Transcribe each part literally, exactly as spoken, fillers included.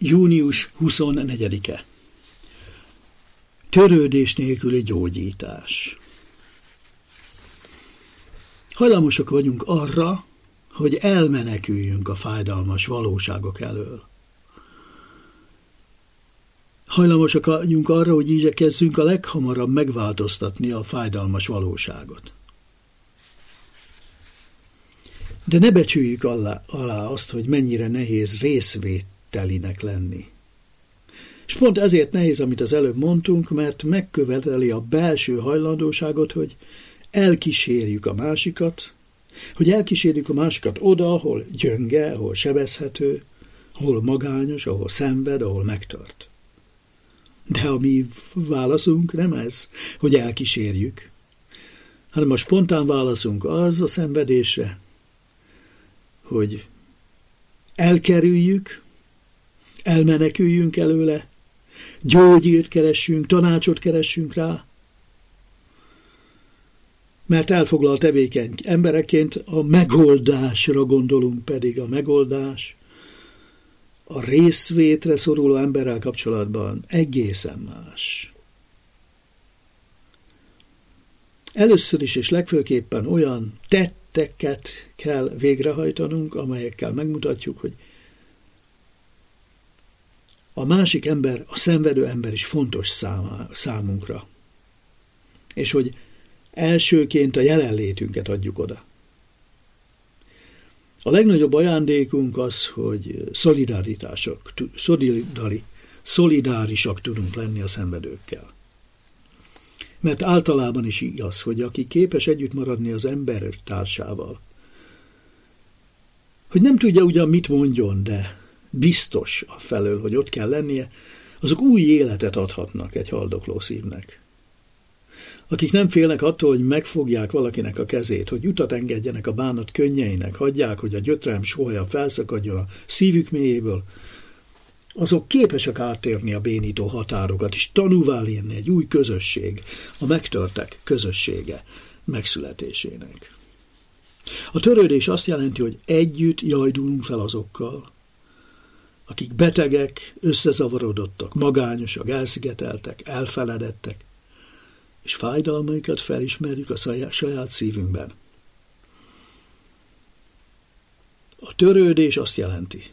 június huszonnegyedike. Törődés nélküli gyógyítás. Hajlamosak vagyunk arra, hogy elmeneküljünk a fájdalmas valóságok elől. Hajlamosak vagyunk arra, hogy igyekezzünk a leghamarabb megváltoztatni a fájdalmas valóságot. De ne becsüljük alá, alá azt, hogy mennyire nehéz részvételinek lenni. És pont ezért nehéz, amit az előbb mondtunk, mert megköveteli a belső hajlandóságot, hogy elkísérjük a másikat, hogy elkísérjük a másikat oda, ahol gyönge, ahol sebezhető, ahol magányos, ahol szenved, ahol megtört. De a mi válaszunk nem ez, hogy elkísérjük, hanem a spontán válaszunk az a szenvedésre, hogy elkerüljük, elmeneküljünk előle, gyógyírt keressünk, tanácsot keressünk rá, mert elfoglalt tevékeny embereként a megoldásra gondolunk, pedig a megoldás a részvétre szoruló emberrel kapcsolatban egészen más. Először is és legfőképpen olyan tetteket kell végrehajtanunk, amelyekkel megmutatjuk, hogy a másik ember, a szenvedő ember is fontos számá, számunkra, és hogy elsőként a jelenlétünket adjuk oda. A legnagyobb ajándékunk az, hogy szolidaritások, szolidari, szolidárisak tudunk lenni a szenvedőkkel. Mert általában is igaz, hogy aki képes együtt maradni az ember társával, hogy nem tudja ugyan mit mondjon, de biztos afelől, hogy ott kell lennie, azok új életet adhatnak egy haldokló szívnek. Akik nem félnek attól, hogy megfogják valakinek a kezét, hogy utat engedjenek a bánat könnyeinek, hagyják, hogy a gyötrelem sóhajja felszakadjon a szívük mélyéből, azok képesek áttérni a bénító határokat, és tanúvá lenni egy új közösség, a megtörtek közössége megszületésének. A törődés azt jelenti, hogy együtt jajdulunk fel azokkal, akik betegek, összezavarodottak, magányosak, elszigeteltek, elfeledettek, és fájdalmaikat felismerjük a saját szívünkben. A törődés azt jelenti,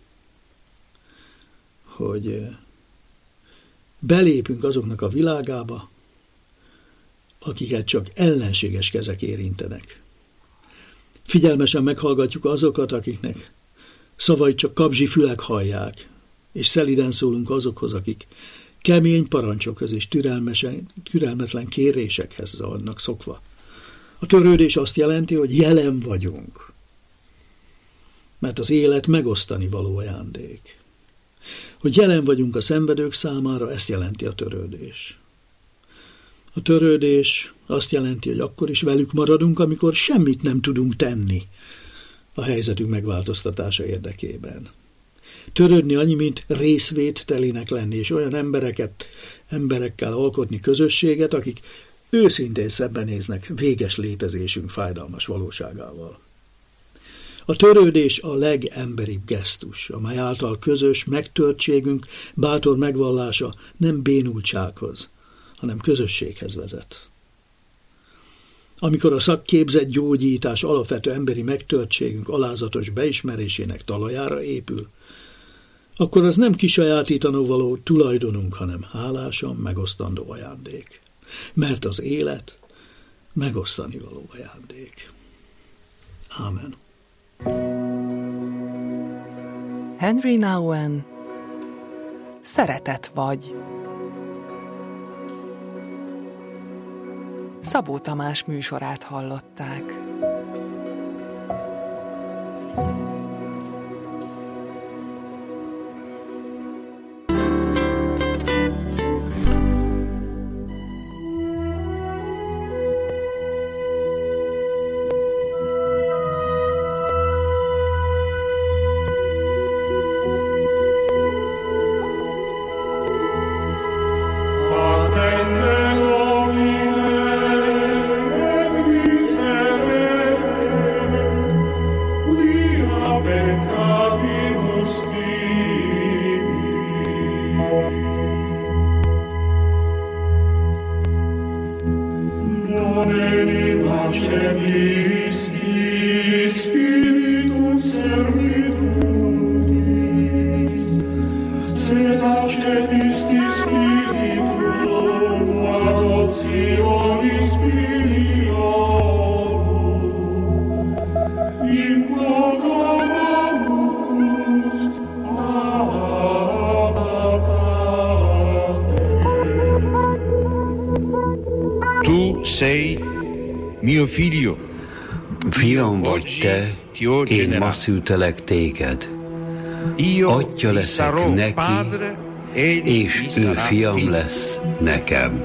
hogy belépünk azoknak a világába, akiket csak ellenséges kezek érintenek. Figyelmesen meghallgatjuk azokat, akiknek szavait csak kabzsi fülek hallják, és szeliden szólunk azokhoz, akik kemény parancsokhoz és türelmetlen kérésekhez vannak szokva. A törődés azt jelenti, hogy jelen vagyunk, mert az élet megosztani való ajándék. Hogy jelen vagyunk a szenvedők számára, ezt jelenti a törődés. A törődés azt jelenti, hogy akkor is velük maradunk, amikor semmit nem tudunk tenni a helyzetünk megváltoztatása érdekében. Törődni annyi, mint részvételinek lenni, és olyan embereket, emberekkel alkotni közösséget, akik őszintén szembenéznek véges létezésünk fájdalmas valóságával. A törődés a legemberibb gesztus, amely által közös megtörtségünk bátor megvallása nem bénultsághoz, hanem közösséghez vezet. Amikor a szakképzett gyógyítás alapvető emberi megtörtségünk alázatos beismerésének talajára épül, akkor az nem kisajátítandó való tulajdonunk, hanem hálásan megosztandó ajándék. Mert az élet megosztani való ajándék. Ámen. Henry Nouwen, Szeretet vagy. Szabó Tamás műsorát hallották. Amen. Fiam vagy te, én ma szültelek téged. Atya leszek neki, és ő fiam lesz nekem.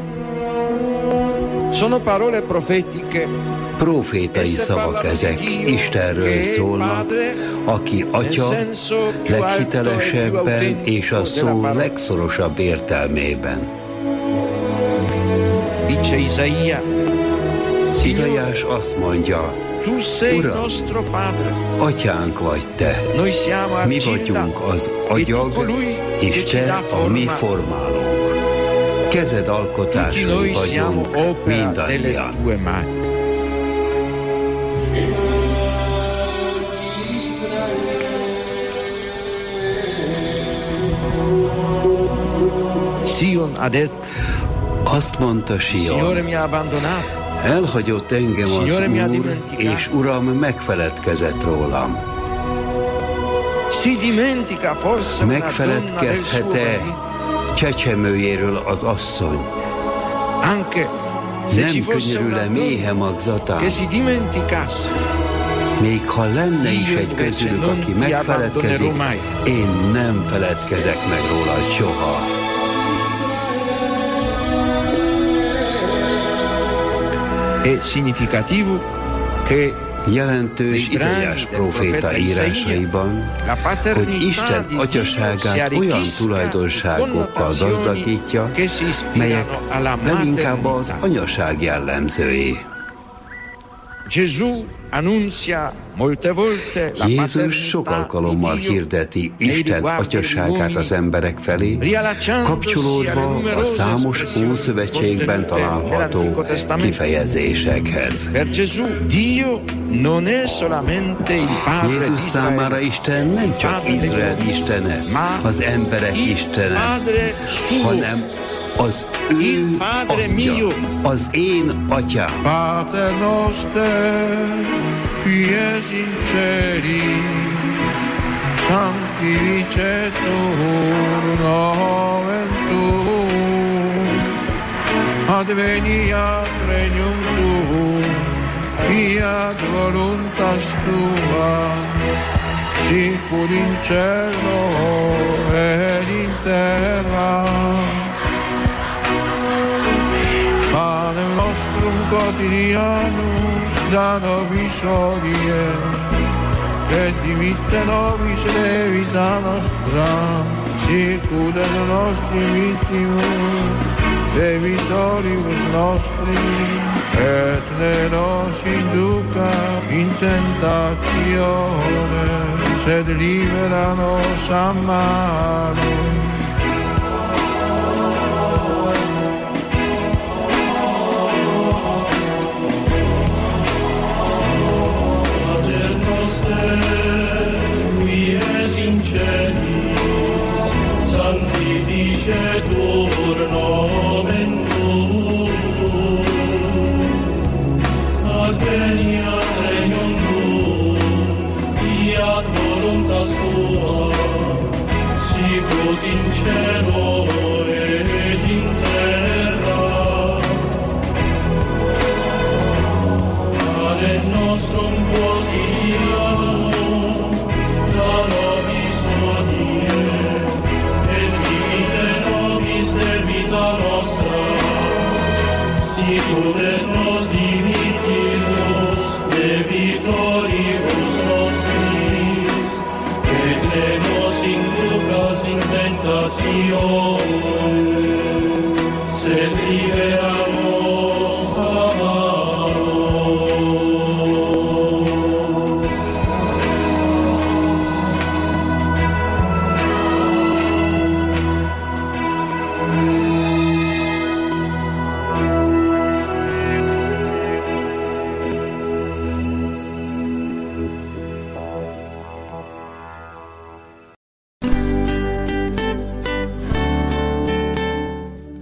Profétai szavak ezek, Istenről szólnak, aki atya leghitelesebben és a szó legszorosabb értelmében. Izaiás azt mondja, Uram, atyánk vagy te, mi vagyunk az agyag, és te a mi formálónk. Kezed alkotásai vagyunk mindannyian. Azt mondta Sion, elhagyott engem az Úr, és Uram megfeledkezett rólam. Megfeledkezhet-e csecsemőjéről az asszony? Nem könyörül-e méhe magzatán? Még ha lenne is egy közülük, aki megfeledkezik, én nem feledkezek meg róla soha. Jelentős Izaiás próféta írásaiban, hogy Isten atyaságát olyan tulajdonságokkal gazdagítja, melyek leginkább az anyaság jellemzői. Jézus sok alkalommal hirdeti Isten atyaságát az emberek felé, kapcsolódva a számos Ószövetségben található kifejezésekhez. Jézus számára Isten nem csak Izrael istene, az emberek istene, hanem az ő atya, az én atyám. Pater noster, qui es in celi, sanctificetur nomen tuum, adveniat regnum tuum, fiat voluntas tua, sicur in cielo et in terra. Panem nostrum quotidianum da nobis hodie, et dimitte nobis debita nostra, sicut et nostri victimus debitoribus nostri, et ne nos induca in tentatione, sed libera nos a malo. Qui es in celis, sanctificetur nomen tuum, adveniat regnum tuum, fiat voluntas tua, sicut in cielo et in terra. Panem nostrum quotidianum da nobis hodie, et dimitte nobis debita nostra, sicut et nos dimittimus debitoribus nostris, et ne nos inducas in tentatione, sed libera nos a malo.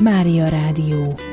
Mária Rádió.